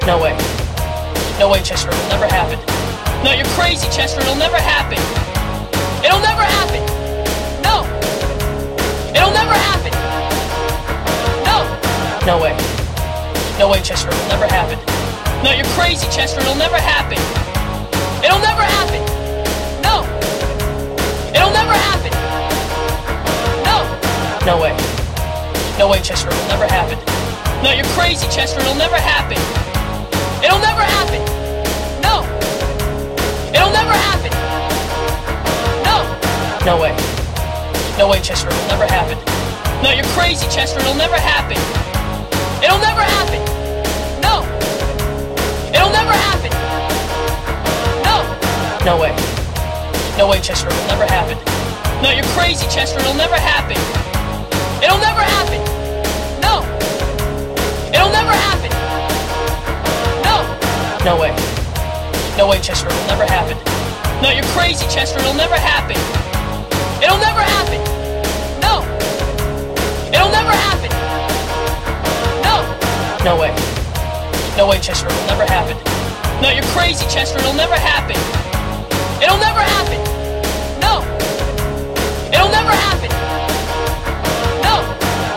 No way. No way, Chester. It'll never happen. No, you're crazy, Chester. It'll never happen. It'll never happen. No. It'll never happen. No. No way. No way, Chester. It'll never happen. No, you're crazy, Chester. It'll never happen. It'll never happen. No. It'll never happen. No. No way. No way, Chester. It'll never happen. No, you're crazy, Chester. It'll never happen. It'll never happen. No. It'll never happen. No. No way. No way, Chester. It'll never happen. No, you're crazy, Chester. It'll never happen. It'll never happen. No. It'll never happen. No. No way. No way, Chester. It'll never happen. No, you're crazy, Chester. It'll never happen. It'll never happen. No. It'll never happen. No. No way. No way, Chester. It'll never happen. No, you're crazy, Chester. It'll never happen. It'll never happen. No. It'll never happen. No. No way. No way, Chester. It'll never happen. No, you're crazy, Chester. It'll never happen.